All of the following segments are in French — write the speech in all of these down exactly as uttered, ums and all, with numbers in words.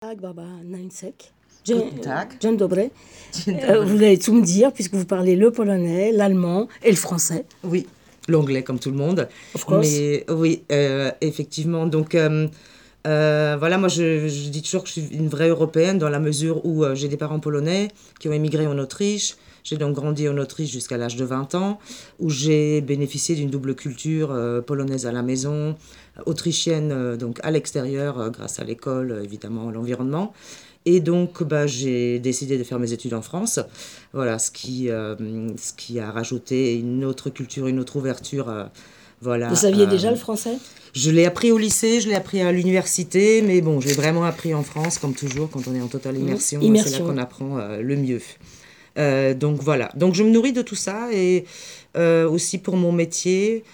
Tag, Barbara Neinsek. Dzień, Guten Tag. Dzień dobry. Dzień Euh, dobry. vous allez tout me dire puisque vous parlez le polonais, l'allemand et le français. Oui, l'anglais comme tout le monde. Of course. Mais oui, euh, effectivement. Donc euh, euh, voilà, moi je, je dis toujours que je suis une vraie européenne dans la mesure où euh, j'ai des parents polonais qui ont émigré en Autriche. J'ai donc grandi en Autriche jusqu'à l'âge de vingt ans, où j'ai bénéficié d'une double culture euh, polonaise à la maison, autrichienne euh, donc à l'extérieur euh, grâce à l'école, euh, évidemment, l'environnement. Et donc, bah, j'ai décidé de faire mes études en France. Voilà, ce qui, euh, ce qui a rajouté une autre culture, une autre ouverture. Euh, voilà, Vous saviez euh, déjà le français? Je l'ai appris au lycée, je l'ai appris à l'université, mais bon, je l'ai vraiment appris en France, comme toujours, quand on est en totale immersion. Mmh. Immersion. C'est là qu'on apprend euh, le mieux. Euh, donc voilà, donc je me nourris de tout ça et euh, aussi pour mon métier.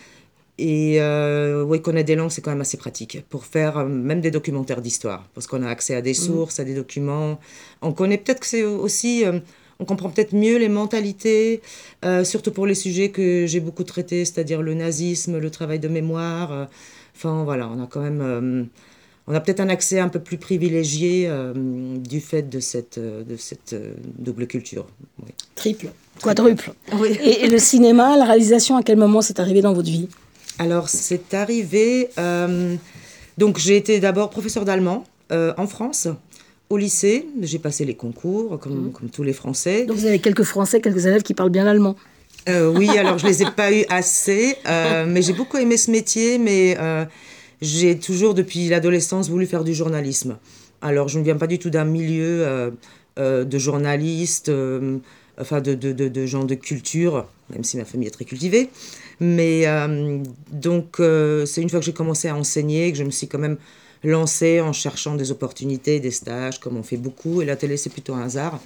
Et euh, oui, connaître des langues, c'est quand même assez pratique pour faire euh, même des documentaires d'histoire, parce qu'on a accès à des sources, mmh. à des documents. On connaît peut-être que c'est aussi, euh, on comprend peut-être mieux les mentalités, euh, surtout pour les sujets que j'ai beaucoup traités, c'est-à-dire le nazisme, le travail de mémoire. Euh, enfin voilà, on a quand même, euh, on a peut-être un accès un peu plus privilégié euh, du fait de cette, euh, de cette euh, double culture. Oui. Triple, quadruple. Oui. Et, et le cinéma, la réalisation, à quel moment c'est arrivé dans votre vie? Alors, c'est arrivé... Euh, donc, j'ai été d'abord professeur d'allemand euh, en France, au lycée. J'ai passé les concours, comme, mmh. comme tous les Français. Donc, vous avez quelques Français, quelques élèves qui parlent bien l'allemand? euh, Oui, alors, je ne les ai pas eu assez. Euh, mais j'ai beaucoup aimé ce métier. Mais euh, j'ai toujours, depuis l'adolescence, voulu faire du journalisme. Alors, je ne viens pas du tout d'un milieu euh, euh, de journalistes, euh, enfin, de, de, de, de gens de culture, même si ma famille est très cultivée. Mais euh, donc, euh, c'est une fois que j'ai commencé à enseigner que je me suis quand même lancée en cherchant des opportunités, des stages, comme on fait beaucoup. Et la télé, c'est plutôt un hasard.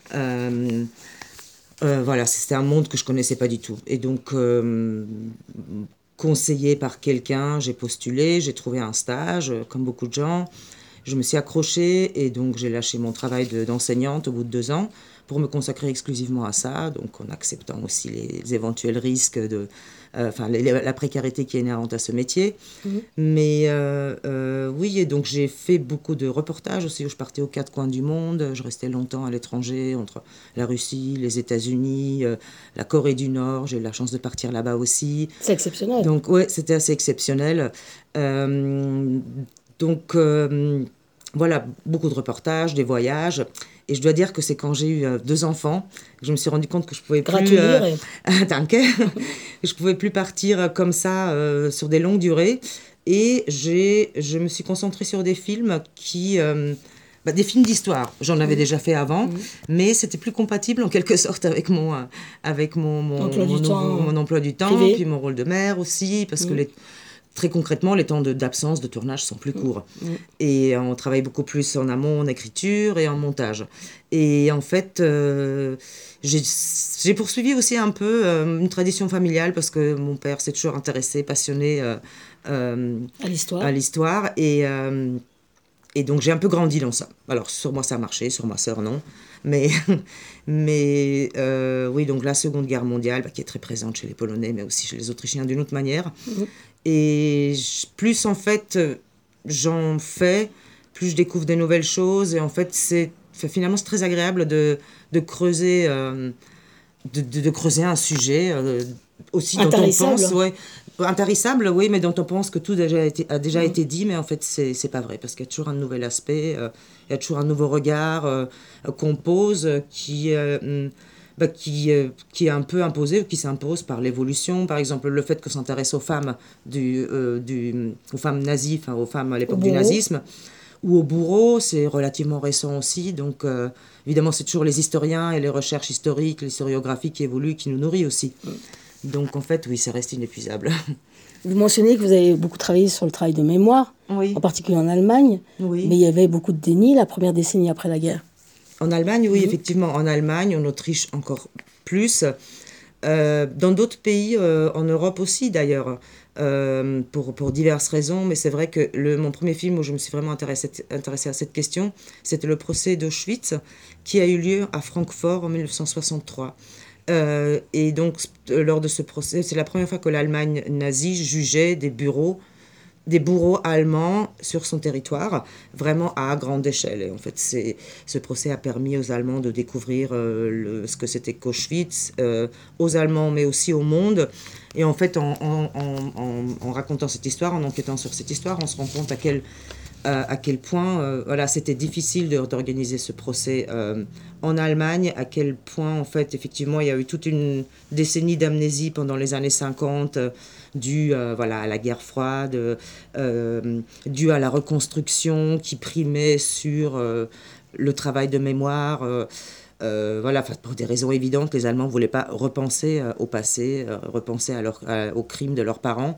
Euh, euh, voilà, c'était un monde que je ne connaissais pas du tout. Et donc, euh, conseillée par quelqu'un, j'ai postulé, j'ai trouvé un stage, comme beaucoup de gens. Je me suis accrochée et donc j'ai lâché mon travail de, d'enseignante au bout de deux ans pour me consacrer exclusivement à ça, donc en acceptant aussi les éventuels risques de... Euh, enfin, les, la précarité qui est inhérente à ce métier. Mmh. Mais euh, euh, oui, et donc j'ai fait beaucoup de reportages aussi, où je partais aux quatre coins du monde. Je restais longtemps à l'étranger, entre la Russie, les États-Unis, euh, la Corée du Nord. J'ai eu la chance de partir là-bas aussi. C'est exceptionnel. Donc, ouais, c'était assez exceptionnel. Euh, donc... Euh, Voilà, beaucoup de reportages, des voyages. Et je dois dire que c'est quand j'ai eu euh, deux enfants que je me suis rendu compte que je pouvais plus... Euh, Danke. Je pouvais plus partir comme ça euh, sur des longues durées. Et j'ai, je me suis concentrée sur des films qui... Euh, bah, des films d'histoire. J'en avais mmh. déjà fait avant, mmh. mais c'était plus compatible en quelque sorte avec mon, euh, avec mon, mon, emploi, mon, du nouveau, temps, mon emploi du temps, privé. Puis mon rôle de mère aussi, parce mmh. que les... Très concrètement, les temps de, d'absence de tournage sont plus courts. Mmh. Et on travaille beaucoup plus en amont, en écriture et en montage. Et en fait, euh, j'ai, j'ai poursuivi aussi un peu euh, une tradition familiale parce que mon père s'est toujours intéressé, passionné euh, euh, à l'histoire. À l'histoire et, euh, et donc, j'ai un peu grandi dans ça. Alors, sur moi, ça a marché, sur ma sœur, non. Mais, mais euh, oui, donc la Seconde Guerre mondiale, bah, qui est très présente chez les Polonais, mais aussi chez les Autrichiens d'une autre manière. Mmh. Et plus, en fait, j'en fais, plus je découvre des nouvelles choses. Et en fait, c'est, finalement, c'est très agréable de, de, creuser, euh, de, de, de creuser un sujet euh, aussi dont on pense... Ouais, intarissable, oui, mais dont on pense que tout a déjà été, a déjà mmh. été dit, mais en fait, c'est, c'est pas vrai, parce qu'il y a toujours un nouvel aspect, euh, il y a toujours un nouveau regard euh, qu'on pose qui... Euh, Bah, qui, euh, qui est un peu imposé ou qui s'impose par l'évolution. Par exemple, le fait que s'intéresse aux femmes, du, euh, du, aux femmes nazies, enfin aux femmes à l'époque du nazisme, ou aux bourreaux, c'est relativement récent aussi. Donc, euh, évidemment, c'est toujours les historiens et les recherches historiques, l'historiographie qui évoluent, qui nous nourrit aussi. Donc, en fait, oui, ça reste inépuisable. Vous mentionnez que vous avez beaucoup travaillé sur le travail de mémoire, oui. en particulier en Allemagne, oui. mais il y avait beaucoup de déni la première décennie après la guerre. En Allemagne, oui, mmh. effectivement. En Allemagne, en Autriche, encore plus. Euh, dans d'autres pays, euh, en Europe aussi, d'ailleurs, euh, pour, pour diverses raisons. Mais c'est vrai que le, mon premier film où je me suis vraiment intéressée, intéressée à cette question, c'était le procès d'Auschwitz, qui a eu lieu à Francfort en dix-neuf cent soixante-trois. Euh, et donc, lors de ce procès, c'est la première fois que l'Allemagne nazie jugeait des bureaux des bourreaux allemands sur son territoire, vraiment à grande échelle. Et en fait, c'est, ce procès a permis aux Allemands de découvrir euh, le, ce que c'était qu'Auschwitz, euh, aux Allemands, mais aussi au monde. Et en fait, en, en, en, en racontant cette histoire, en enquêtant sur cette histoire, on se rend compte à quel, euh, à quel point euh, voilà, c'était difficile de, d'organiser ce procès euh, en Allemagne, à quel point, en fait, effectivement, il y a eu toute une décennie d'amnésie pendant les années cinquante, euh, dû euh, voilà, à la guerre froide, euh, dû à la reconstruction qui primait sur euh, le travail de mémoire. Euh, euh, voilà, pour des raisons évidentes, les Allemands ne voulaient pas repenser euh, au passé, euh, repenser à leur, à, aux crimes de leurs parents.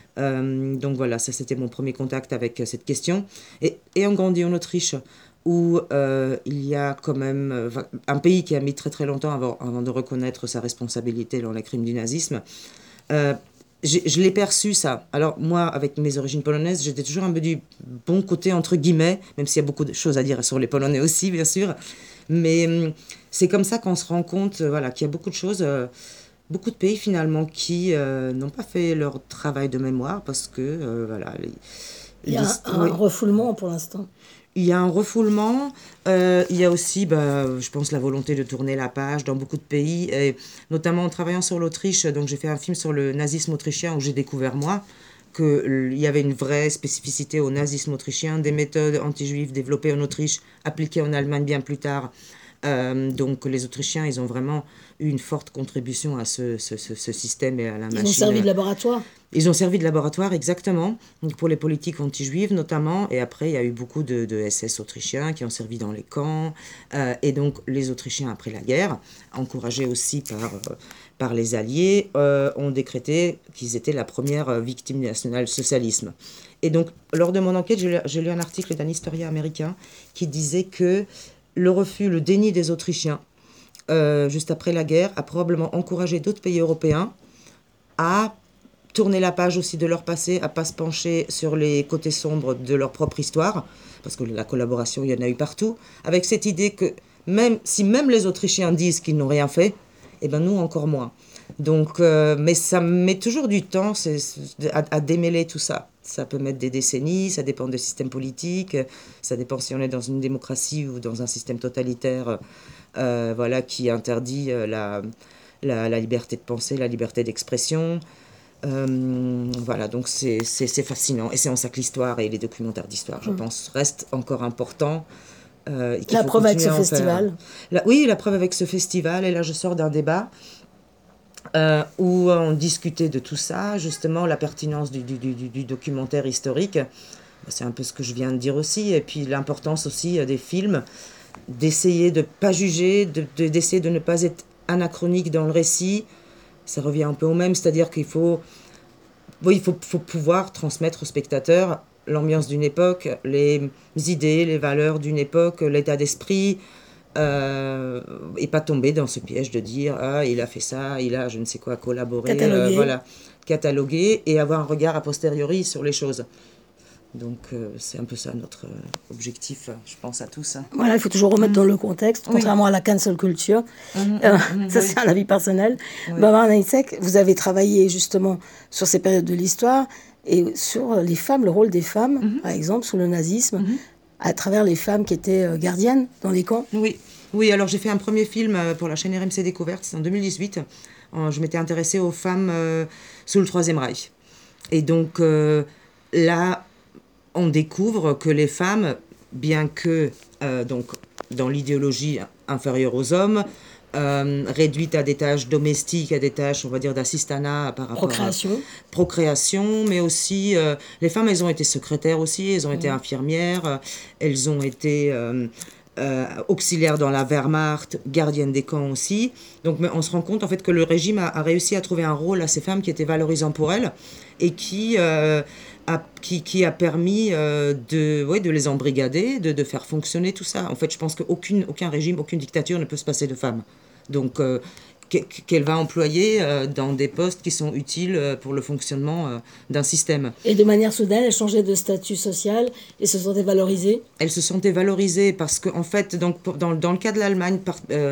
Euh, donc voilà, ça c'était mon premier contact avec euh, cette question. Et, et on grandit en Autriche, où euh, il y a quand même euh, un pays qui a mis très très longtemps avant, avant de reconnaître sa responsabilité dans les crimes du nazisme. Euh, je l'ai perçu ça. Alors moi, avec mes origines polonaises, j'étais toujours un peu du bon côté, entre guillemets, même s'il y a beaucoup de choses à dire sur les Polonais aussi, bien sûr. Mais euh, c'est comme ça qu'on se rend compte euh, voilà, qu'il y a beaucoup de choses, euh, beaucoup de pays finalement qui euh, n'ont pas fait leur travail de mémoire parce que, euh, voilà... Les, il y a un, un refoulement pour l'instant. Il y a un refoulement, euh, il y a aussi, bah, je pense, la volonté de tourner la page dans beaucoup de pays, et notamment en travaillant sur l'Autriche. Donc j'ai fait un film sur le nazisme autrichien où j'ai découvert, moi, qu'il y avait une vraie spécificité au nazisme autrichien, des méthodes anti-juives développées en Autriche, appliquées en Allemagne bien plus tard. Euh, donc les Autrichiens, ils ont vraiment eu une forte contribution à ce, ce, ce, ce système et à la ils machine. Ils ont servi de laboratoire. Ils ont servi de laboratoire, exactement, pour les politiques anti-juives notamment. Et après, il y a eu beaucoup de, de S S autrichiens qui ont servi dans les camps. Euh, et donc, les Autrichiens, après la guerre, encouragés aussi par, euh, par les Alliés, euh, ont décrété qu'ils étaient la première victime du national-socialisme. Et donc, lors de mon enquête, j'ai lu, j'ai lu un article d'un historien américain qui disait que le refus, le déni des Autrichiens, euh, juste après la guerre, a probablement encouragé d'autres pays européens à tourner la page aussi de leur passé, à ne pas se pencher sur les côtés sombres de leur propre histoire, parce que la collaboration, il y en a eu partout, avec cette idée que même si même les Autrichiens disent qu'ils n'ont rien fait, eh ben nous encore moins. Donc, euh, mais ça met toujours du temps c'est, à, à démêler tout ça. Ça peut mettre des décennies, ça dépend des systèmes politiques, ça dépend si on est dans une démocratie ou dans un système totalitaire euh, voilà, qui interdit euh, la, la, la liberté de penser, la liberté d'expression. Euh, voilà, donc c'est, c'est, c'est fascinant. Et c'est en ça que l'histoire et les documentaires d'histoire, je mmh. pense, restent encore importants. Euh, la preuve avec ce festival. La, oui, la preuve avec ce festival. Et là, je sors d'un débat euh, où on discutait de tout ça, justement, la pertinence du, du, du, du documentaire historique. C'est un peu ce que je viens de dire aussi. Et puis l'importance aussi des films, d'essayer de ne pas juger, de, de, d'essayer de ne pas être anachronique dans le récit. Ça revient un peu au même, c'est-à-dire qu'il faut, oui, il faut, faut pouvoir transmettre au spectateur l'ambiance d'une époque, les idées, les valeurs d'une époque, l'état d'esprit, euh, et pas tomber dans ce piège de dire « Ah, il a fait ça, il a je ne sais quoi collaboré. » Cataloguer. Euh, voilà, cataloguer et avoir un regard a posteriori sur les choses. Donc euh, c'est un peu ça notre euh, objectif, je pense à tous. Hein. Voilà, il faut toujours remettre mmh. dans le contexte, contrairement oui. à la cancel culture. Mmh, euh, mmh, ça, oui. c'est un avis personnel. Oui. Barbara Neitzek, vous avez travaillé justement sur ces périodes de l'histoire et sur les femmes, le rôle des femmes, mmh. par exemple, sur le nazisme, mmh. à travers les femmes qui étaient euh, gardiennes dans les camps. Oui. oui, alors j'ai fait un premier film pour la chaîne R M C Découverte, c'est en deux mille dix-huit. Euh, je m'étais intéressée aux femmes euh, sous le Troisième Reich. Et donc euh, là... on découvre que les femmes, bien que euh, donc, dans l'idéologie inférieure aux hommes, euh, réduites à des tâches domestiques, à des tâches, on va dire, d'assistanat par rapport procréation. à procréation, mais aussi, euh, les femmes, elles ont été secrétaires aussi, elles ont mmh. été infirmières, elles ont été euh, euh, auxiliaires dans la Wehrmacht, gardiennes des camps aussi. Donc on se rend compte en fait que le régime a, a réussi à trouver un rôle à ces femmes qui était valorisant pour elles et qui... Euh, A, qui, qui a permis euh, de, ouais, de les embrigader, de, de faire fonctionner tout ça. En fait, je pense qu'aucun aucun régime, aucune dictature ne peut se passer de femmes. Donc, euh, qu'elle va employer euh, dans des postes qui sont utiles euh, pour le fonctionnement euh, d'un système. Et de manière soudaine, elles changeaient de statut social et se sentaient valorisées ? Elles se sentaient valorisées parce qu'en en fait, donc, dans, dans le cas de l'Allemagne, par, euh,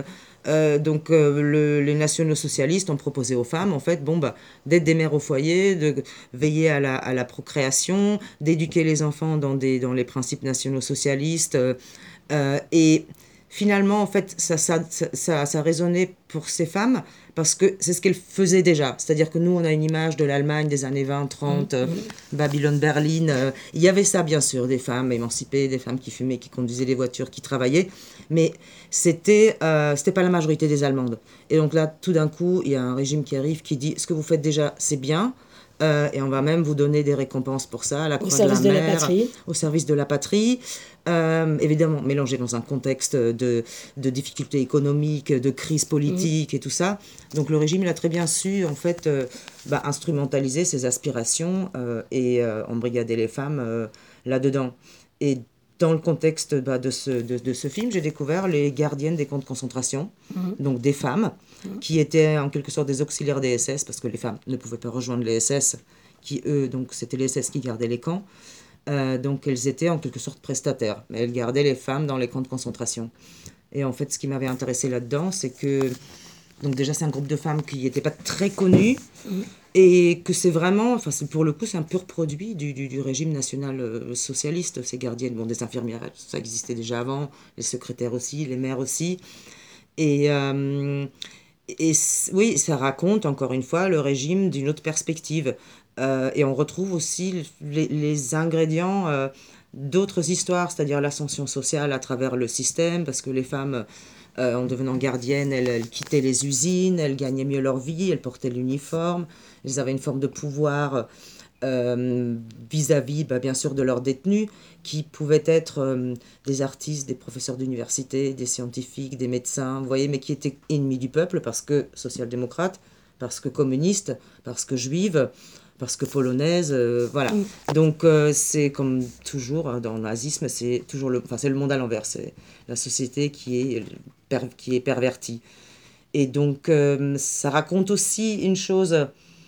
Euh, donc euh, le, les nationaux-socialistes ont proposé aux femmes, en fait, bon, bah, d'être des mères au foyer, de veiller à la, à la procréation, d'éduquer les enfants dans, des, dans les principes nationaux-socialistes. Euh, euh, et finalement, en fait, ça, ça, ça, ça, ça résonnait pour ces femmes parce que c'est ce qu'elles faisaient déjà. C'est-à-dire que nous, on a une image de l'Allemagne des années vingt, trente, mmh. euh, Babylone, Berlin. Euh, il y avait ça, bien sûr, des femmes émancipées, des femmes qui fumaient, qui conduisaient des voitures, qui travaillaient. Mais c'était, euh, c'était pas la majorité des Allemandes. Et donc là, tout d'un coup, il y a un régime qui arrive qui dit « Ce que vous faites déjà, c'est bien. Euh, et on va même vous donner des récompenses pour ça, à la Croix de la Mer, de la patrie. Au service de la patrie. Euh, évidemment, mélangé dans un contexte de, de difficultés économiques, de crise politique mmh. et tout ça. Donc le régime, il a très bien su, en fait, euh, bah, instrumentaliser ses aspirations euh, et euh, embrigader les femmes euh, là-dedans. Et dans le contexte bah, de, ce, de, de ce film, j'ai découvert les gardiennes des camps de concentration, mmh. donc des femmes mmh. qui étaient en quelque sorte des auxiliaires des S S, parce que les femmes ne pouvaient pas rejoindre les S S, qui eux, donc c'était les S S qui gardaient les camps. Euh, donc elles étaient en quelque sorte prestataires, mais elles gardaient les femmes dans les camps de concentration. Et en fait, ce qui m'avait intéressé là-dedans, c'est que donc déjà c'est un groupe de femmes qui n'étaient pas très connues mmh. et que c'est vraiment, enfin c'est, pour le coup, c'est un pur produit du, du, du régime national euh, socialiste. Ces gardiennes, bon, des infirmières, ça existait déjà avant, les secrétaires aussi, les mères aussi. Et euh, Et oui, ça raconte, encore une fois, le régime d'une autre perspective. Euh, et on retrouve aussi les, les ingrédients euh, d'autres histoires, c'est-à-dire l'ascension sociale à travers le système, parce que les femmes, euh, en devenant gardiennes, elles, elles quittaient les usines, elles gagnaient mieux leur vie, elles portaient l'uniforme, elles avaient une forme de pouvoir euh, vis-à-vis, bah, bien sûr, de leurs détenus, qui pouvaient être euh, des artistes, des professeurs d'université, des scientifiques, des médecins, vous voyez, mais qui étaient ennemis du peuple parce que social-démocrates, parce que communistes, parce que juives, parce que polonaises, euh, voilà. Mm. Donc euh, c'est comme toujours hein, dans le nazisme, c'est toujours le, enfin c'est le monde à l'envers, c'est la société qui est per, qui est pervertie. Et donc euh, ça raconte aussi une chose,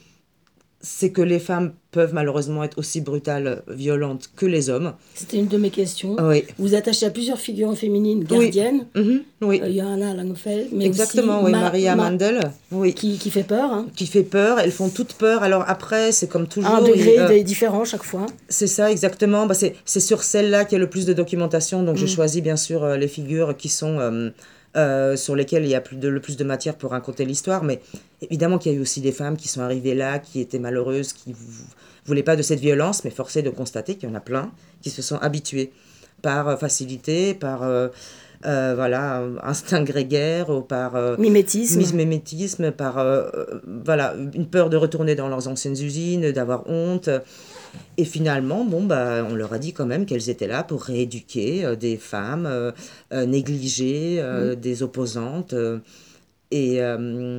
c'est que les femmes peuvent malheureusement être aussi brutales, violentes que les hommes. C'était une de mes questions. Oui. Vous vous attachez à plusieurs figures féminines gardiennes. Oui. Mmh, oui. Euh, Johanna Langfeld, mais exactement, aussi oui, Ma- Maria Ma- Mandel. Oui. Qui, qui fait peur. Hein. Qui fait peur. Elles font toutes peur. Alors après, c'est comme toujours. À un degré euh, différent chaque fois. C'est ça, exactement. Bah, c'est, c'est sur celle-là qu'il y a le plus de documentation. Donc mmh. j'ai choisi bien sûr euh, les figures qui sont... Euh, Euh, sur lesquelles il y a plus de, le plus de matière pour raconter l'histoire, mais évidemment qu'il y a eu aussi des femmes qui sont arrivées là, qui étaient malheureuses, qui ne voulaient pas de cette violence, mais forcé de constater qu'il y en a plein qui se sont habituées par facilité, par euh, euh, voilà, instinct grégaire, ou par euh, mimétisme. mimétisme, par euh, voilà, une peur de retourner dans leurs anciennes usines, d'avoir honte. Et finalement, bon, bah, on leur a dit quand même qu'elles étaient là pour rééduquer euh, des femmes euh, euh, négligées, euh, mmh. des opposantes. Euh, et, euh,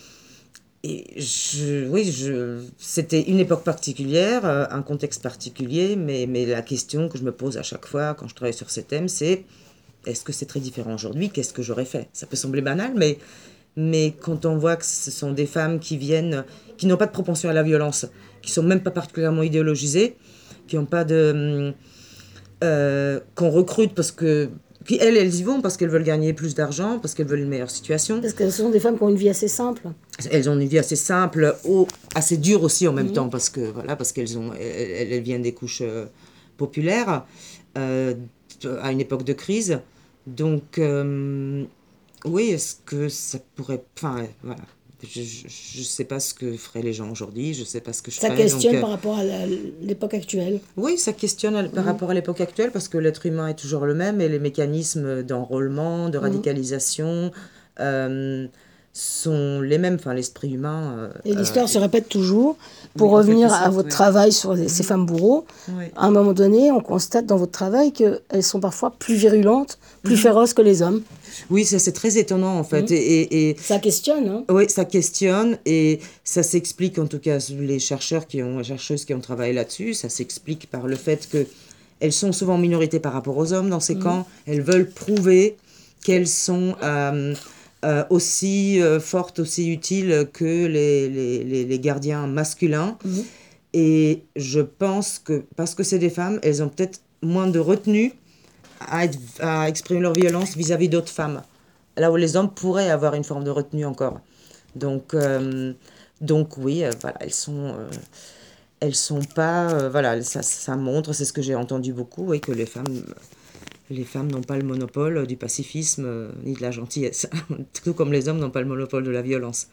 et je, oui, je, c'était une époque particulière, euh, un contexte particulier, mais, mais la question que je me pose à chaque fois quand je travaille sur ces thèmes, c'est est-ce que c'est très différent aujourd'hui ? Qu'est-ce que j'aurais fait ? Ça peut sembler banal, mais, mais quand on voit que ce sont des femmes qui viennent, qui n'ont pas de propension à la violence, qui sont même pas particulièrement idéologisées, qui ont pas de... Euh, qu'on recrute parce que... Qui, elles, elles y vont parce qu'elles veulent gagner plus d'argent, parce qu'elles veulent une meilleure situation. Parce que ce sont des femmes qui ont une vie assez simple. Elles ont une vie assez simple, au, assez dure aussi en même mmh. temps, parce que voilà, parce qu'elles ont, elles, elles viennent des couches euh, populaires, euh, à une époque de crise. Donc, euh, oui, est-ce que ça pourrait... Enfin, voilà. Je ne sais pas ce que feraient les gens aujourd'hui, je ne sais pas ce que je ça ferais. Ça questionne donc, euh, par rapport à la, l'époque actuelle. Oui, ça questionne à, par mmh. rapport à l'époque actuelle, parce que l'être humain est toujours le même, et les mécanismes d'enrôlement, de radicalisation, mmh. euh, sont les mêmes. Enfin, l'esprit humain... Euh, et l'histoire euh, se répète toujours. Pour oui, revenir à sorte, votre oui. travail sur les, ces femmes bourreaux, oui. à un moment donné, on constate dans votre travail qu'elles sont parfois plus virulentes, plus mmh. féroces que les hommes. Oui, ça, c'est très étonnant, en fait. Mmh. Et, et, et, ça questionne, hein ? Oui, ça questionne, et ça s'explique, en tout cas, les chercheurs qui ont, les chercheuses qui ont travaillé là-dessus, ça s'explique par le fait qu'elles sont souvent en minorité par rapport aux hommes dans ces mmh. camps. Elles veulent prouver qu'elles sont euh, euh, aussi euh, fortes, aussi utiles que les, les, les, les gardiens masculins. Mmh. Et je pense que, parce que c'est des femmes, elles ont peut-être moins de retenue à, être, à exprimer leur violence vis-à-vis d'autres femmes. là où les hommes pourraient avoir une forme de retenue encore. Donc, euh, donc oui, euh, voilà, elles sont, euh, elles sont pas, euh, voilà, ça, ça montre, c'est ce que j'ai entendu beaucoup, oui, que les femmes, les femmes n'ont pas le monopole du pacifisme euh, ni de la gentillesse, tout comme les hommes n'ont pas le monopole de la violence.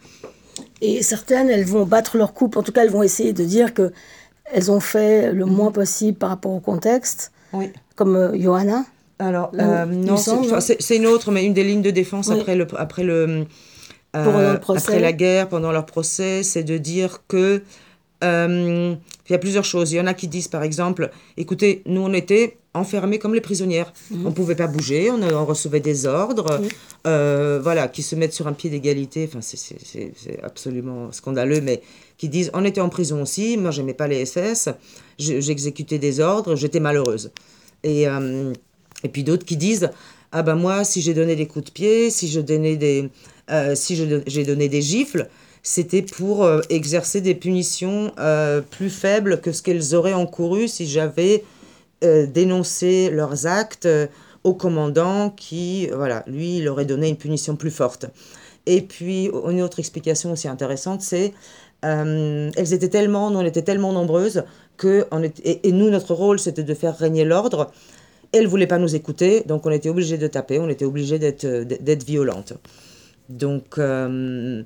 Et certaines, elles vont battre leur coupe, en tout cas, elles vont essayer de dire que elles ont fait le moins possible par rapport au contexte, oui. comme euh, Johanna. Alors, euh, non, c'est une autre, mais une des lignes de défense oui. après le, après le, euh, après la guerre, pendant leur procès, c'est de dire que euh, il y a plusieurs choses. Il y en a qui disent, par exemple, écoutez, nous on était enfermés comme les prisonnières. Mmh. On ne pouvait pas bouger, on, on recevait des ordres, mmh. euh, voilà, qui se mettent sur un pied d'égalité. Enfin, c'est absolument scandaleux, mais qui disent, on était en prison aussi, moi j'aimais pas les S S, j'exécutais des ordres, j'étais malheureuse. Et, euh, et puis d'autres qui disent, ah ben moi, si j'ai donné des coups de pied, si je donnais des, euh, si j'ai donné des gifles, c'était pour euh, exercer des punitions euh, plus faibles que ce qu'elles auraient encouru si j'avais euh, dénoncé leurs actes euh, au commandant qui, voilà, lui, il aurait donné une punition plus forte. Et puis, une autre explication aussi intéressante, c'est euh, elles étaient tellement, nous, on était tellement nombreuses que on était, et, et nous, notre rôle, c'était de faire régner l'ordre. Elles ne voulaient pas nous écouter, donc on était obligés de taper, on était obligés d'être d'être violentes. Donc... Euh,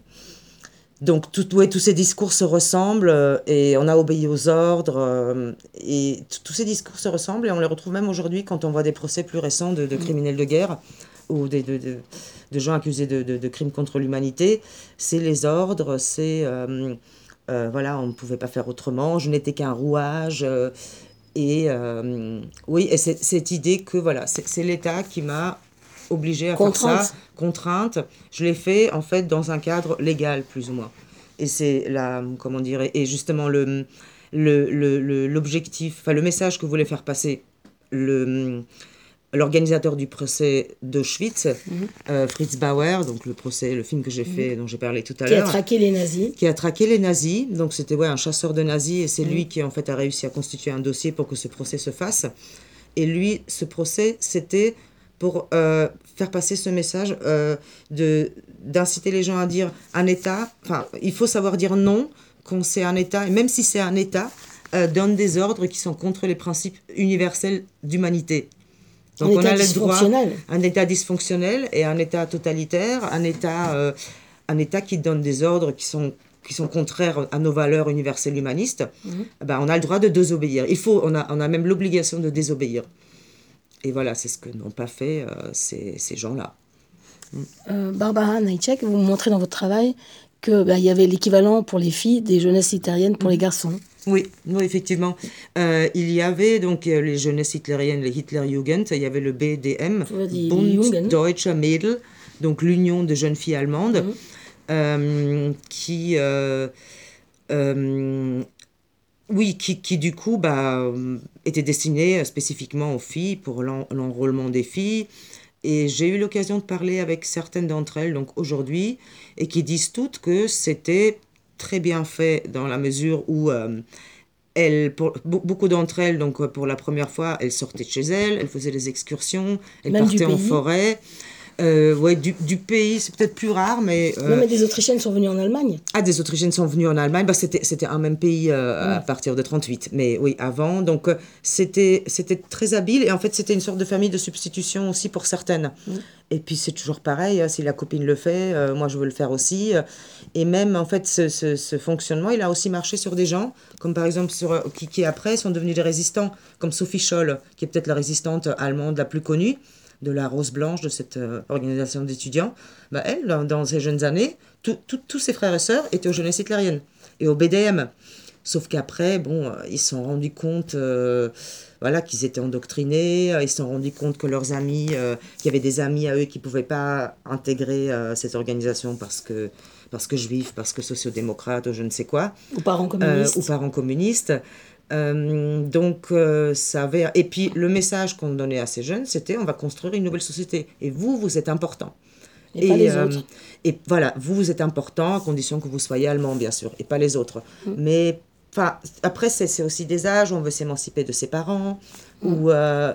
Donc, tout, ouais, tous ces discours se ressemblent euh, et on a obéi aux ordres. Euh, et tous ces discours se ressemblent et on les retrouve même aujourd'hui quand on voit des procès plus récents de, de criminels de guerre ou des, de, de, de gens accusés de, de, de crimes contre l'humanité. C'est les ordres, c'est... Euh, euh, voilà, on ne pouvait pas faire autrement, je n'étais qu'un rouage. Euh, et euh, oui, et c'est cette idée que voilà, c'est l'État qui m'a... obligée à contrainte. faire ça, contrainte. Je l'ai fait, en fait, dans un cadre légal, plus ou moins. Et c'est la, comment dire, et justement, le, le, le, l'objectif, enfin, le message que voulait faire passer le, l'organisateur du procès d'Auschwitz, mm-hmm. euh, Fritz Bauer, donc le procès, le film que j'ai fait, mm-hmm. dont j'ai parlé tout à l'heure. Qui a traqué les nazis. Qui a traqué les nazis. Donc, c'était ouais, un chasseur de nazis, et c'est mm-hmm. lui qui, en fait, a réussi à constituer un dossier pour que ce procès se fasse. Et lui, ce procès, c'était... pour euh, faire passer ce message, euh, d'inciter les gens à dire un État, enfin, il faut savoir dire non quand c'est un État, et même si c'est un État, euh, donne des ordres qui sont contre les principes universels d'humanité. Donc un on état a le droit, dysfonctionnel. Un État dysfonctionnel et un État totalitaire, un État, euh, un État qui donne des ordres qui sont qui sont contraires à nos valeurs universelles humanistes. Mm-hmm. Ben, on a le droit de désobéir. Il faut, on a, on a même l'obligation de désobéir. Et voilà, c'est ce que n'ont pas fait euh, ces, ces gens-là. Euh, Barbara Neitschek, vous montrez dans votre travail qu'il bah, y avait l'équivalent pour les filles des jeunesses hitlériennes pour mmh. les garçons. Oui, oui effectivement. Euh, il y avait donc les jeunesses hitlériennes, les Hitlerjugend, il y avait le B D M, Bund Deutscher Mädel, donc l'union de jeunes filles allemandes, mmh. euh, qui... Euh, euh, Oui, qui, qui du coup bah, était destiné spécifiquement aux filles, pour l'enrôlement des filles. Et j'ai eu l'occasion de parler avec certaines d'entre elles, donc aujourd'hui, et qui disent toutes que c'était très bien fait dans la mesure où euh, elles, pour, beaucoup d'entre elles, donc pour la première fois, elles sortaient de chez elles, elles faisaient des excursions, elles Même partaient en forêt. Euh, ouais, du, du pays, c'est peut-être plus rare, mais... Euh... Non, mais des Autrichiennes sont venues en Allemagne. Ah, des Autrichiennes sont venues en Allemagne. Bah, c'était un même pays euh, mmh. à partir de trente-huit, mais oui, avant. Donc, euh, c'était très habile. Et en fait, c'était une sorte de famille de substitution aussi pour certaines. Mmh. Et puis, c'est toujours pareil. Hein, si la copine le fait, euh, moi, je veux le faire aussi. Et même, en fait, ce, ce, ce fonctionnement, il a aussi marché sur des gens, comme par exemple, sur, qui, qui après sont devenus des résistants, comme Sophie Scholl, qui est peut-être la résistante allemande la plus connue, de la Rose Blanche, de cette euh, organisation d'étudiants, bah, elle, dans, dans ses jeunes années, tous ses frères et sœurs étaient aux jeunesses hitlériennes et au B D M. Sauf qu'après, bon, euh, ils se sont rendus compte euh, voilà, qu'ils étaient endoctrinés, euh, ils se sont rendus compte que leurs amis, euh, qu'il y avait des amis à eux qui ne pouvaient pas intégrer euh, cette organisation parce que, parce que juifs, parce que sociodémocrates ou je ne sais quoi. Ou parents communistes. Euh, ou parents communistes. Euh, donc euh, ça avait et puis le message qu'on donnait à ces jeunes, c'était on va construire une nouvelle société et vous vous êtes important et, et pas les euh, autres et voilà vous vous êtes important à condition que vous soyez allemand bien sûr et pas les autres mmh. mais enfin après c'est aussi des âges où on veut s'émanciper de ses parents mmh. ou euh,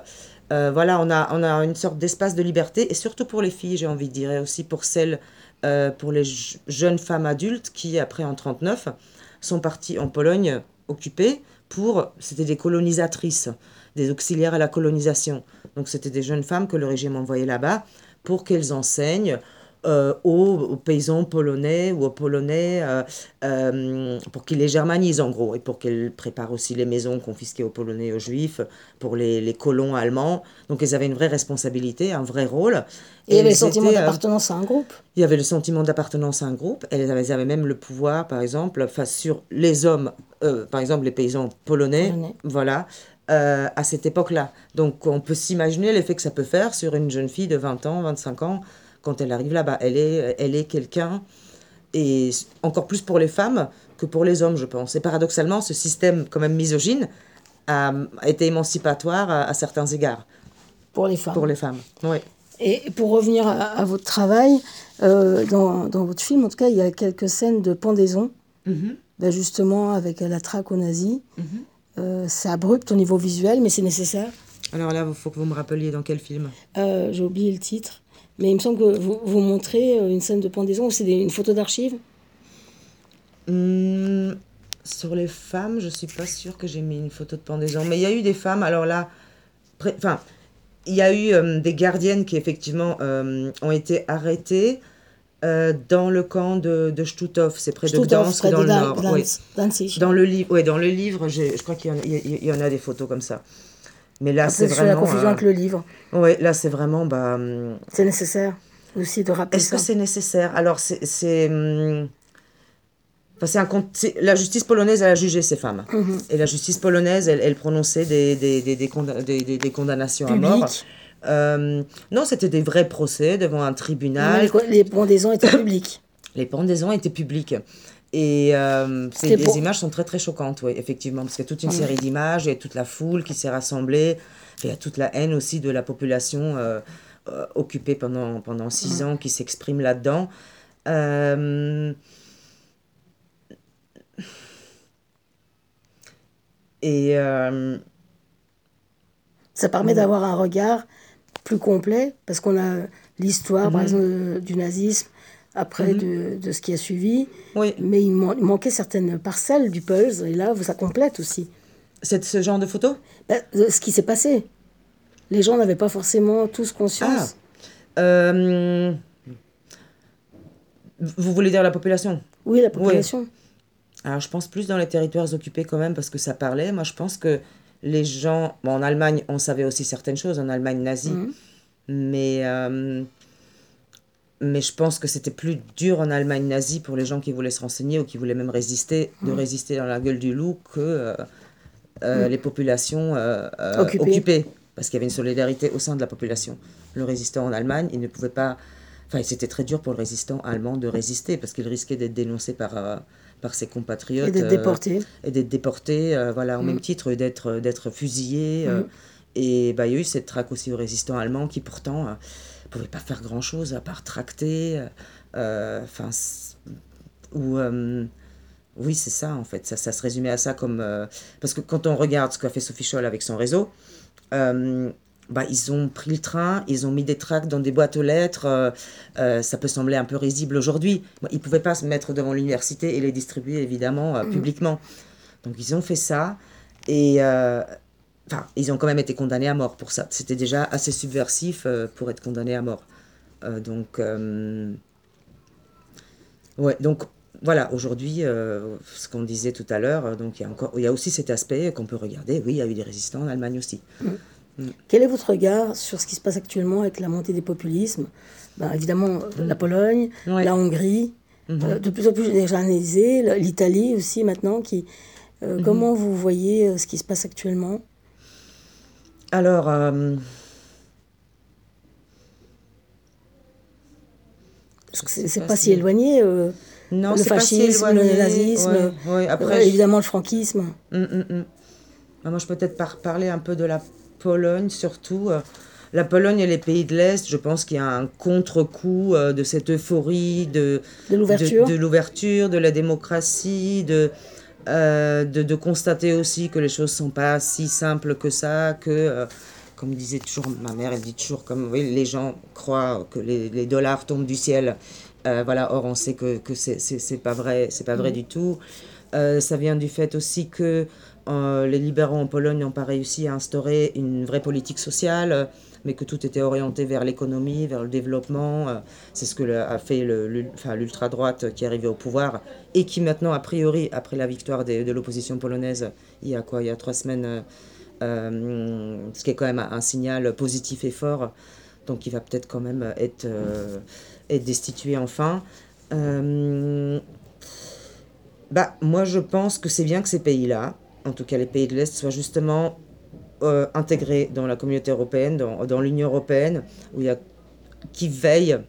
Euh, voilà, on a, on a une sorte d'espace de liberté, et surtout pour les filles, j'ai envie de dire, et aussi pour celles, euh, pour les j- jeunes femmes adultes qui, après en trente-neuf, sont parties en Pologne occupée pour, c'était des colonisatrices, des auxiliaires à la colonisation. Donc c'était des jeunes femmes que le régime envoyait là-bas pour qu'elles enseignent euh, aux, aux paysans polonais ou aux Polonais euh, euh, pour qu'ils les germanisent en gros et pour qu'ils préparent aussi les maisons confisquées aux Polonais et aux Juifs pour les, les colons allemands. Donc elles avaient une vraie responsabilité, un vrai rôle. Et il y avait le elles sentiment étaient, euh, d'appartenance à un groupe. il y avait le sentiment d'appartenance à un groupe. Elles avaient, elles avaient même le pouvoir, par exemple, face sur les hommes, euh, par exemple les paysans polonais, Polonais. voilà, euh, à cette époque-là. Donc on peut s'imaginer l'effet que ça peut faire sur une jeune fille de vingt ans, vingt-cinq ans, quand elle arrive là-bas. Elle est, elle est quelqu'un, et encore plus pour les femmes que pour les hommes, je pense. Et paradoxalement, ce système quand même misogyne a, a été émancipatoire à, à certains égards Pour les femmes. pour les femmes. Oui. Et pour revenir à, à votre travail, euh, dans, dans votre film, en tout cas, il y a quelques scènes de pendaison, Mhm. ben justement avec la traque aux nazis. Mhm. Euh, c'est abrupt au niveau visuel, mais c'est nécessaire. Alors là, il faut que vous me rappeliez dans quel film. Euh, j'ai oublié le titre, mais il me semble que vous, vous montrez euh, une scène de pendaison, ou c'est des- une photo d'archive. Hmm, sur les femmes, je suis pas sûre que j'ai mis une photo de pendaison. Mais il y a eu des femmes, alors là, pré- enfin, il y a eu euh, des gardiennes qui effectivement euh, ont été arrêtées euh, dans le camp de, de Stutthof, c'est près de Stutthof, Gdansk, près dans de le Dan- nord. Dan- Oui. Danzig. Dans le livre, ouais, dans le livre, j'ai- je crois qu'il y, en a- il y, il y en a des photos comme ça. Mais là, c'est Après, je fais la vraiment. confusion euh, avec le livre. ouais, là, c'est vraiment. Bah, hum, C'est nécessaire aussi de rappeler est-ce ça. que c'est nécessaire? Alors, c'est. c'est, hum, Enfin, c'est un con- c'est- la justice polonaise, elle a jugé ces femmes. Mhm. Et la justice polonaise, elle, elle prononçait des, des, des, des, conda- des- des- des condamnations à Public. mort. Euh, non, c'était des vrais procès devant un Non, mais tribunal. les, co- les pendaisons étaient publiques. Les pendaisons étaient publiques. Et euh, c'est- C'était les pour- images sont très très choquantes, oui, effectivement, parce qu'il y a toute une série d'images, il y a toute la foule qui s'est rassemblée, il y a toute la haine aussi de la population euh, euh, occupée pendant, pendant six ans qui s'exprime là-dedans. Euh, et euh, Ça permet d'avoir un regard plus complet, parce qu'on a l'histoire, par exemple, de- du nazisme, après de, de ce qui a suivi, oui, mais il, man- il manquait certaines parcelles du puzzle, et là, ça complète aussi. c'est ce genre de photo? Ben, de ce qui s'est passé. Les gens n'avaient pas forcément tous conscience. Ah. Euh, vous voulez dire la population? Oui, la population. Alors, je pense plus dans les territoires occupés quand même, parce que ça parlait. Moi, je pense que les gens... Bon, en Allemagne, on savait aussi certaines choses, en Allemagne nazie. Mhm. Mais, euh, mais je pense que c'était plus dur en Allemagne nazie pour les gens qui voulaient se renseigner ou qui voulaient même résister, de résister dans la gueule du loup, que euh, euh, les populations euh, euh, Occupées. occupées. Parce qu'il y avait une solidarité au sein de la population. Le résistant en Allemagne, il ne pouvait pas... Enfin, c'était très dur pour le résistant allemand de résister, parce qu'il risquait d'être dénoncé par... euh, par ses compatriotes. Et d'être euh, déporté. et d'être déporté, euh, voilà, au Mm. même titre d'être, d'être fusillé. euh, Mm. et bah, il y a eu cette traque aussi aux résistants allemands qui pourtant ne pouvaient pas faire grand-chose à part tracter. euh, Enfin, c- ou... euh, oui, c'est ça, en fait. Ça, ça se résumait à ça comme... euh, parce que quand on regarde ce qu'a fait Sophie Scholl avec son réseau, euh, bah, ils ont pris le train, ils ont mis des tracts dans des boîtes aux lettres. euh, euh, ça peut sembler un peu risible aujourd'hui. Bon, ils ne pouvaient pas se mettre devant l'université et les distribuer, évidemment, euh, publiquement. Donc, ils ont fait ça. Et... euh, Enfin, ils ont quand même été condamnés à mort pour ça. C'était déjà assez subversif euh, pour être condamnés à mort. Euh, donc... euh, ouais, donc... Voilà, aujourd'hui, euh, ce qu'on disait tout à l'heure, euh, donc il y a encore, il y a aussi cet aspect qu'on peut regarder. Oui, il y a eu des résistants en Allemagne aussi. Quel est votre regard sur ce qui se passe actuellement avec la montée des populismes? Ben, évidemment, la Pologne, Ouais. la Hongrie, euh, de plus en plus généralisé, la- l'Italie aussi maintenant. Qui, euh, Comment vous voyez euh, ce qui se passe actuellement? Alors, euh, Parce que c'est c'est pas si éloigné. euh, non, le c'est pas si fascisme, le éloigné. nazisme, Ouais, ouais, après, euh, je- évidemment le franquisme. Hum, hum, hum. Ah, moi, je peux peut-être par- parler un peu de la Pologne, surtout. euh, La Pologne et les pays de l'Est, je pense qu'il y a un contre-coup euh, de cette euphorie, de, De l'ouverture. de, de l'ouverture, de la démocratie, de, euh, de, de constater aussi que les choses ne sont pas si simples que ça, que, euh, comme disait toujours ma mère, elle dit toujours, comme oui, les gens croient que les, les dollars tombent du ciel. Euh, voilà, or on sait que, que c'est, c'est, c'est pas vrai, c'est pas vrai mmh. du tout. Euh, ça vient du fait aussi que euh, les libéraux en Pologne n'ont pas réussi à instaurer une vraie politique sociale, mais que tout était orienté vers l'économie, vers le développement. Euh, c'est ce que le, a fait le, le, enfin, l'ultra-droite qui est arrivée au pouvoir et qui maintenant, a priori, après la victoire de, de l'opposition polonaise, il y a quoi, il y a trois semaines, euh, ce qui est quand même un, un signal positif et fort, donc il va peut-être quand même être, euh, être destitué enfin. Euh, bah, moi, je pense que c'est bien que ces pays-là, en tout cas les pays de l'Est, soient justement euh, intégrés dans la communauté européenne, dans, dans l'Union européenne, où il y a, qui veillent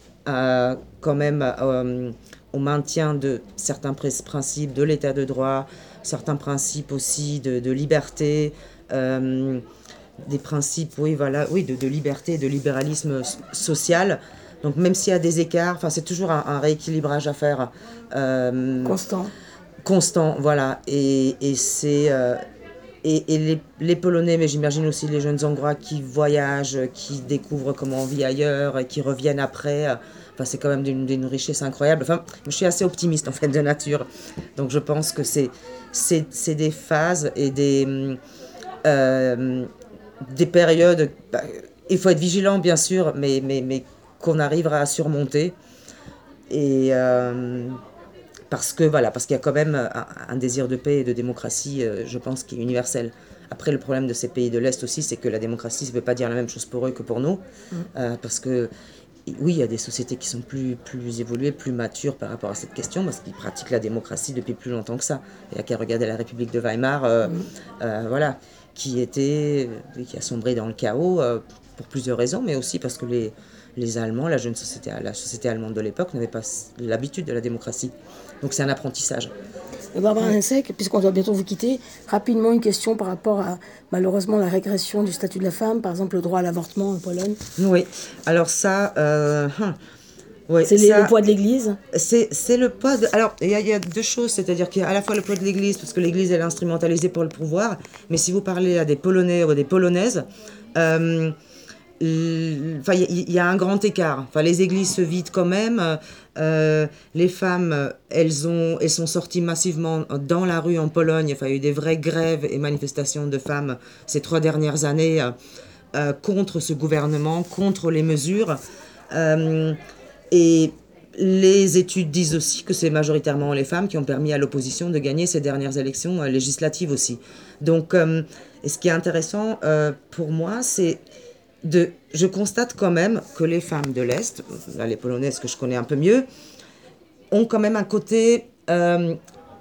à, quand même euh, au maintien de certains principes de l'état de droit, certains principes aussi de, de liberté, euh, des principes, oui, voilà, oui, de, de liberté, de libéralisme social. Donc même s'il y a des écarts, enfin c'est toujours un, un rééquilibrage à faire. Euh, constant. Constant, voilà. Et, et c'est euh, et, et les, les Polonais, mais j'imagine aussi les jeunes Hongrois qui voyagent, qui découvrent comment on vit ailleurs, et qui reviennent après. Enfin, c'est quand même d'une, d'une richesse incroyable. Enfin, je suis assez optimiste en fait de nature, donc je pense que c'est c'est, c'est des phases et des euh, des périodes. Bah, il faut être vigilant bien sûr, mais mais mais qu'on arrivera à surmonter. Et euh, parce que voilà, parce qu'il y a quand même un, un désir de paix et de démocratie, euh, je pense, qui est universel. Après, le problème de ces pays de l'Est aussi, c'est que la démocratie, ça ne veut pas dire la même chose pour eux que pour nous, mmh. euh, parce que oui, il y a des sociétés qui sont plus, plus évoluées, plus matures par rapport à cette question, parce qu'ils pratiquent la démocratie depuis plus longtemps que ça. Il n'y a qu'à regarder la République de Weimar, euh, mmh. euh, voilà, qui était, qui a sombré dans le chaos euh, pour plusieurs raisons, mais aussi parce que les les Allemands, la jeune société, la société allemande de l'époque n'avait pas l'habitude de la démocratie. Donc c'est un apprentissage. Barbara Heinzsek, puisqu'on doit bientôt vous quitter, rapidement une question par rapport à malheureusement la régression du statut de la femme, par exemple le droit à l'avortement en Pologne. Oui, alors ça... Euh, ouais, c'est ça, le poids de l'Église. C'est, c'est le poids de... Alors, il y, y a deux choses, c'est-à-dire qu'il y a à la fois le poids de l'Église, parce que l'Église elle est instrumentalisée pour le pouvoir, mais si vous parlez à des Polonais ou des Polonaises... Euh, Enfin, il y, y a un grand écart. Enfin, les églises se vident quand même. Euh, les femmes, elles, ont, elles sont sorties massivement dans la rue en Pologne. Enfin, il y a eu des vraies grèves et manifestations de femmes ces trois dernières années euh, contre ce gouvernement, contre les mesures. Euh, et les études disent aussi que c'est majoritairement les femmes qui ont permis à l'opposition de gagner ces dernières élections euh, législatives aussi. Donc, euh, et ce qui est intéressant euh, pour moi, c'est... De, je constate quand même que les femmes de l'Est, là les Polonaises que je connais un peu mieux, ont quand même un côté euh,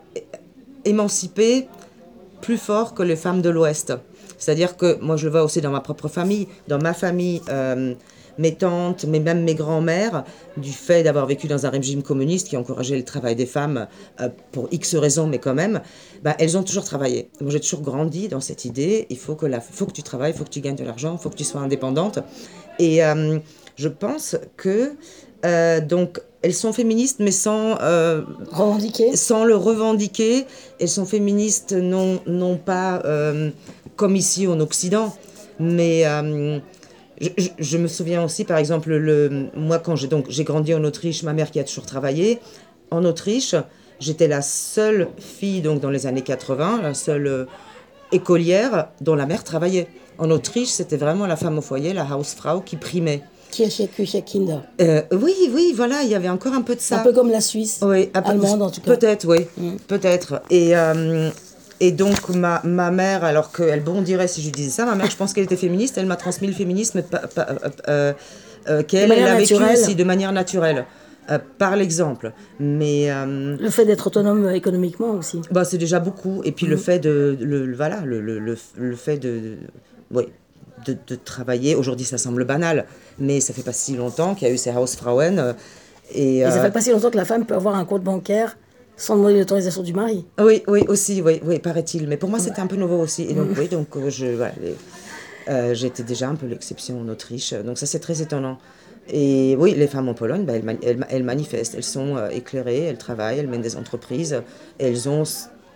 émancipé plus fort que les femmes de l'Ouest. C'est-à-dire que moi je le vois aussi dans ma propre famille, dans ma famille, euh, mes tantes, mais même mes grands-mères, du fait d'avoir vécu dans un régime communiste qui encourageait le travail des femmes euh, pour X raisons, mais quand même, bah, elles ont toujours travaillé. Moi, j'ai toujours grandi dans cette idée, il faut que, la, faut que tu travailles, il faut que tu gagnes de l'argent, il faut que tu sois indépendante. Et euh, je pense que, euh, donc, elles sont féministes, mais sans, euh, revendiquer. sans le revendiquer. Elles sont féministes non, non pas euh, comme ici en Occident, mais... Euh, Je, je, je me souviens aussi, par exemple, le, moi, quand j'ai, donc, j'ai grandi en Autriche, ma mère qui a toujours travaillé, en Autriche, j'étais la seule fille, donc dans les années quatre-vingts, la seule euh, écolière dont la mère travaillait. En Autriche, c'était vraiment la femme au foyer, la Hausfrau, qui primait. Kirche-Kinder. Euh, oui, oui, voilà, il y avait encore un peu de ça. Un peu comme la Suisse, oui, allemande en tout cas. Peut-être, oui, mmh. peut-être. Et... Euh, Et donc, ma, ma mère, alors qu'elle bondirait si je lui disais ça, ma mère, je pense qu'elle était féministe, elle m'a transmis le féminisme pa, pa, euh, euh, qu'elle elle a vécu aussi de manière naturelle, euh, par l'exemple. Mais, euh, le fait d'être autonome économiquement aussi. Bah, c'est déjà beaucoup. Et puis mmh. le fait de... Le, voilà, le, le, le, le fait de... Oui, de, de travailler. Aujourd'hui, ça semble banal, mais ça fait pas si longtemps qu'il y a eu ces Hausfrauen. Euh, et, et euh, ça fait pas si longtemps que la femme peut avoir un compte bancaire sans demander l'autorisation du mari. Oui, oui, aussi, oui, oui, paraît-il. Mais pour moi, c'était un peu nouveau aussi. Et donc, mmh. oui, donc, je, voilà, les, euh, j'étais déjà un peu l'exception en Autriche. Donc, ça, c'est très étonnant. Et oui, les femmes en Pologne, bah, elles, elles, elles manifestent. Elles sont euh, éclairées, elles travaillent, elles mènent des entreprises. Elles ont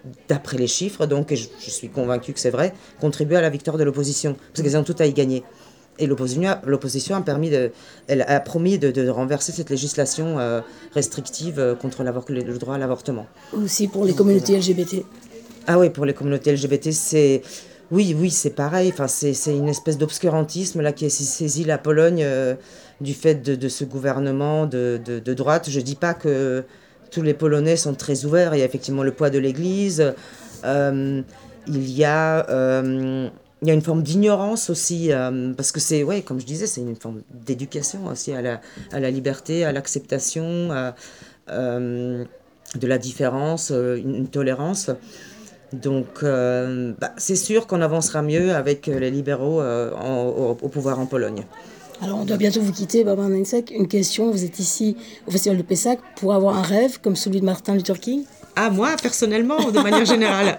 d'après les chiffres, donc, et je, je suis convaincue que c'est vrai, contribué à la victoire de l'opposition, parce qu'elles ont tout à y gagner. Et l'opposition, l'opposition a, permis de, elle a promis de, de renverser cette législation euh, restrictive euh, contre le droit à l'avortement. Aussi pour les communautés L G B T. Ah oui, pour les communautés L G B T, c'est... Oui, oui, c'est pareil. Enfin, c'est, c'est une espèce d'obscurantisme là, qui a saisi la Pologne euh, du fait de, de ce gouvernement de, de, de droite. Je ne dis pas que tous les Polonais sont très ouverts. Il y a effectivement le poids de l'Église. Euh, il y a... Euh, Il y a une forme d'ignorance aussi, euh, parce que c'est, ouais, comme je disais, c'est une forme d'éducation aussi à la, à la liberté, à l'acceptation, à, euh, de la différence, une, une tolérance. Donc, euh, bah, c'est sûr qu'on avancera mieux avec les libéraux euh, en, au, au pouvoir en Pologne. Alors, on doit bientôt vous quitter, Barbara Neinsack. Une question, vous êtes ici au Festival de Pessac pour avoir un rêve comme celui de Martin Luther King? Ah, moi, personnellement, de manière générale.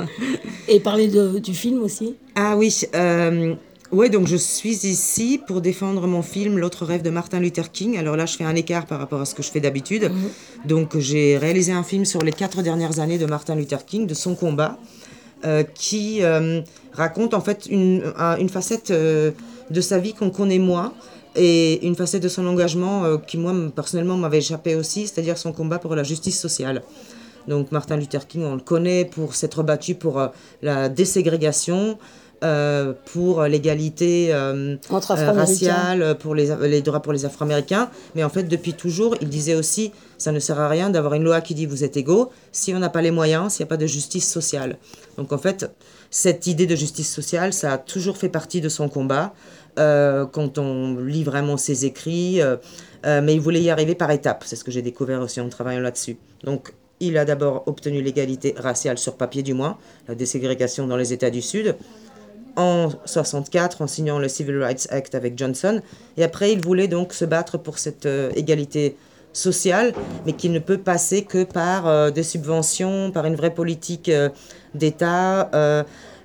Et parler de, du film aussi? Ah oui, euh, ouais, donc je suis ici pour défendre mon film L'autre rêve de Martin Luther King. Alors là, je fais un écart par rapport à ce que je fais d'habitude. Mmh. Donc j'ai réalisé un film sur les quatre dernières années de Martin Luther King, de son combat, euh, qui euh, raconte en fait une, une facette euh, de sa vie qu'on connaît moins, et une facette de son engagement euh, qui, moi, personnellement, m'avait échappé aussi, c'est-à-dire son combat pour la justice sociale. Donc Martin Luther King, on le connaît pour s'être battu pour euh, la déségrégation, euh, pour l'égalité euh, euh, raciale, pour les, les droits pour les Afro-Américains. Mais en fait, depuis toujours, il disait aussi, ça ne sert à rien d'avoir une loi qui dit vous êtes égaux si on n'a pas les moyens, s'il n'y a pas de justice sociale. Donc en fait, cette idée de justice sociale, ça a toujours fait partie de son combat. Euh, quand on lit vraiment ses écrits, euh, euh, mais il voulait y arriver par étapes. C'est ce que j'ai découvert aussi en travaillant là-dessus. Donc, il a d'abord obtenu l'égalité raciale sur papier du moins, la déségrégation dans les États du Sud, en soixante-quatre en signant le Civil Rights Act avec Johnson. Et après, il voulait donc se battre pour cette euh, égalité sociale, mais qui ne peut passer que par euh, des subventions, par une vraie politique euh, d'État, euh,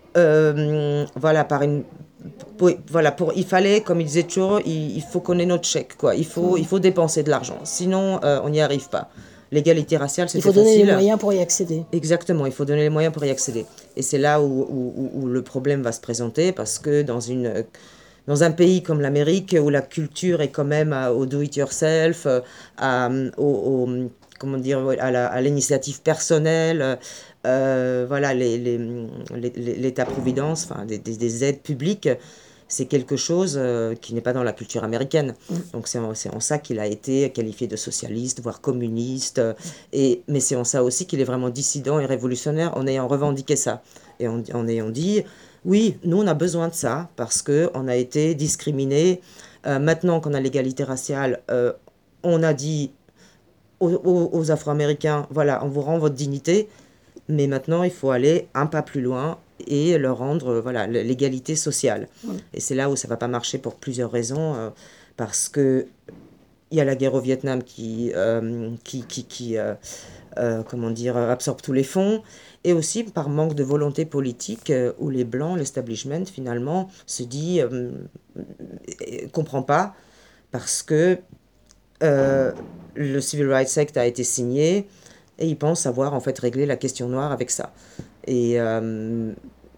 euh, voilà, par une... Pour, voilà, pour, il fallait, comme il disait toujours, il, il faut qu'on ait notre chèque, quoi. Il faut, il faut dépenser de l'argent, sinon euh, on n'y arrive pas. L'égalité raciale, c'est facile. Il faut donner les moyens pour y accéder. Exactement, il faut donner les moyens pour y accéder. Et c'est là où, où, où le problème va se présenter, parce que dans, une, dans un pays comme l'Amérique, où la culture est quand même au do-it-yourself, à, au, au, comment dire, à, la, à l'initiative personnelle, euh, voilà, les, les, les, l'État-providence, enfin, des, des, des aides publiques, c'est quelque chose euh, qui n'est pas dans la culture américaine. Mmh. Donc c'est en, c'est en ça qu'il a été qualifié de socialiste, voire communiste. Euh, et, mais c'est en ça aussi qu'il est vraiment dissident et révolutionnaire en ayant revendiqué ça. Et en, en ayant dit, oui, nous on a besoin de ça parce qu'on a été discriminés. Euh, maintenant qu'on a l'égalité raciale, euh, on a dit aux, aux, aux Afro-Américains, voilà, on vous rend votre dignité. Mais maintenant, il faut aller un pas plus loin et leur rendre voilà, l'égalité sociale. Mmh. Et c'est là où ça ne va pas marcher pour plusieurs raisons. Euh, parce qu'il y a la guerre au Vietnam qui, euh, qui, qui, qui euh, euh, comment dire, absorbe tous les fonds. Et aussi par manque de volonté politique euh, où les Blancs, l'establishment, finalement, se dit, euh, ne comprend pas parce que euh, le Civil Rights Act a été signé. Et ils pensent avoir en fait réglé la question noire avec ça. Et, euh,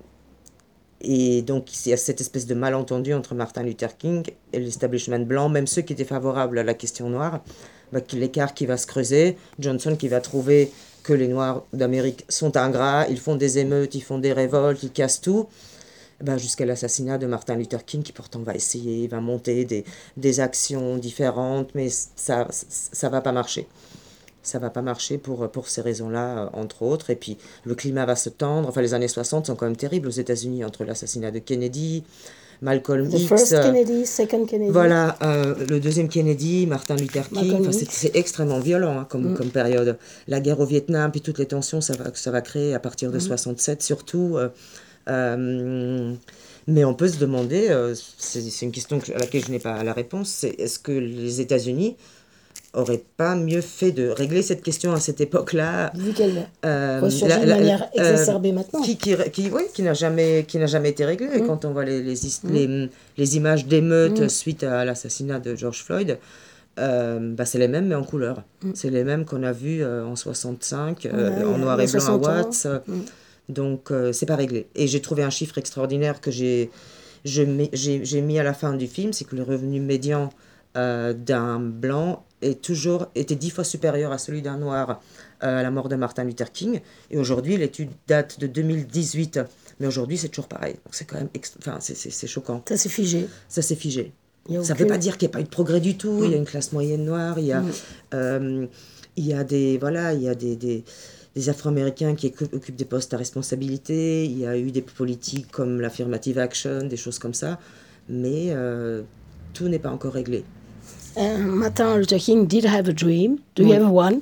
et donc il y a cette espèce de malentendu entre Martin Luther King et l'establishment blanc, même ceux qui étaient favorables à la question noire, bah, l'écart qui va se creuser, Johnson qui va trouver que les Noirs d'Amérique sont ingrats, ils font des émeutes, ils font des révoltes, ils cassent tout, bah, jusqu'à l'assassinat de Martin Luther King, qui pourtant va essayer, va monter des, des actions différentes, mais ça ça va pas marcher. Ça ne va pas marcher pour, pour ces raisons-là, entre autres. Et puis, le climat va se tendre. Enfin, les années soixante sont quand même terribles aux États-Unis, entre l'assassinat de Kennedy, Malcolm The X. First Kennedy, Second Kennedy. Voilà, euh, le deuxième Kennedy, Martin Luther King. Enfin, c'est, c'est extrêmement violent hein, comme, mm. comme période. La guerre au Vietnam, puis toutes les tensions, ça va, ça va créer à partir de mm. soixante-sept, surtout. Euh, euh, mais on peut se demander, euh, c'est, c'est une question à laquelle je n'ai pas la réponse, c'est est-ce que les États-Unis aurait pas mieux fait de régler cette question à cette époque-là, vu qu'elle euh, ressurgit de manière euh, exacerbée maintenant, qui qui qui oui, qui n'a jamais qui n'a jamais été réglée. Mm. Et quand on voit les les, mm. les, les images d'émeutes mm. suite à l'assassinat de George Floyd, euh, bah, c'est les mêmes mais en couleur. Mm. C'est les mêmes qu'on a vus euh, en soixante-cinq, euh, ouais, en noir et blanc à Watts. Mm. Donc, euh, c'est pas réglé. Et j'ai trouvé un chiffre extraordinaire que j'ai, je mets- j'ai, j'ai mis à la fin du film, c'est que le revenu médian euh, d'un blanc est toujours, était dix fois supérieur à celui d'un noir euh, à la mort de Martin Luther King. Et aujourd'hui, l'étude date de deux mille dix-huit. Mais aujourd'hui, c'est toujours pareil. Donc, c'est quand même... Ext... Enfin, c'est, c'est, c'est choquant. Ça s'est figé. Ça s'est figé. Ça ne aucune... veut pas dire qu'il n'y a pas eu de progrès du tout. Mm. Il y a une classe moyenne noire. Il y a, mm. euh, il y a des... Voilà, il y a des... des des Afro-Américains qui occupent des postes à responsabilité, il y a eu des politiques comme l'affirmative action, des choses comme ça, mais euh, tout n'est pas encore réglé. Uh, Martin Luther King did have a dream. Do you oui. have one?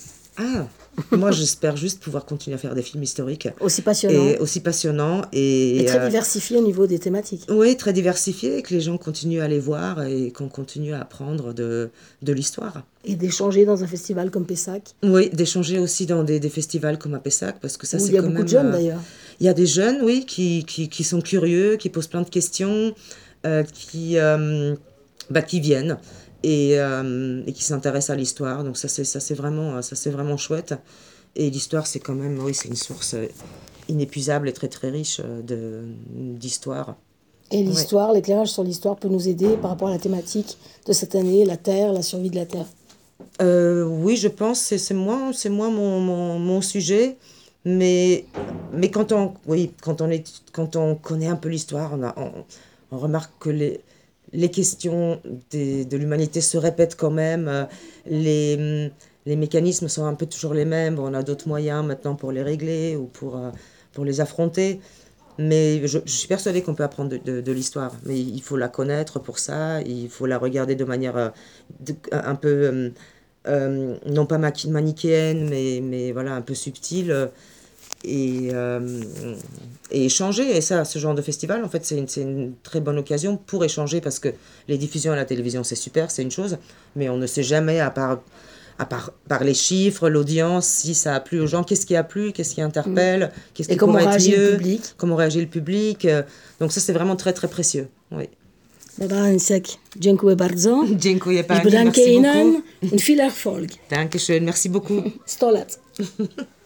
Ah, moi j'espère juste pouvoir continuer à faire des films historiques. Aussi passionnants. Et aussi passionnants. Et, et très euh, diversifiés au niveau des thématiques. Oui, très diversifiés, et que les gens continuent à les voir et qu'on continue à apprendre de, de l'histoire. Et d'échanger dans un festival comme Pessac. Oui, d'échanger aussi dans des, des festivals comme à Pessac, parce que ça, où c'est il y a quand beaucoup même, de jeunes, euh, d'ailleurs. Il y a des jeunes, oui, qui, qui, qui sont curieux, qui posent plein de questions, euh, qui, euh, bah, qui viennent et, euh, et qui s'intéressent à l'histoire. Donc ça, c'est, ça, c'est vraiment, ça, c'est vraiment chouette. Et l'histoire, c'est quand même, oui, c'est une source inépuisable et très, très riche de, d'histoire. Et l'histoire, ouais. L'éclairage sur l'histoire peut nous aider par rapport à la thématique de cette année, la Terre, la survie de la Terre. Euh, oui, je pense, c'est, c'est moins, c'est moins mon, mon, mon sujet, mais, mais quand, on, oui, quand, on est, quand on connaît un peu l'histoire, on, a, on, on remarque que les, les questions des, de l'humanité se répètent quand même, les, les mécanismes sont un peu toujours les mêmes, on a d'autres moyens maintenant pour les régler ou pour, pour les affronter. Mais je, je suis persuadée qu'on peut apprendre de, de, de l'histoire, mais il faut la connaître pour ça, il faut la regarder de manière euh, de, un peu, euh, euh, non pas manichéenne, mais, mais voilà, un peu subtile, euh, et, euh, et échanger. Et ça, ce genre de festival, en fait, c'est une, c'est une très bonne occasion pour échanger, parce que les diffusions à la télévision, c'est super, c'est une chose, mais on ne sait jamais, à part... à part par les chiffres, l'audience, si ça a plu aux gens, qu'est-ce qui a plu, qu'est-ce qui interpelle, mmh. qu'est-ce qui Et comment pourrait être réagit mieux, le public. comment réagit le public. Donc ça, c'est vraiment très, très précieux. Oui. Barbara Hansek, dziękuję bardzo. Dziękuję pani, ich bedanke merci Ihnen beaucoup. und viel Erfolg. Dankeschön, merci beaucoup. sto lat.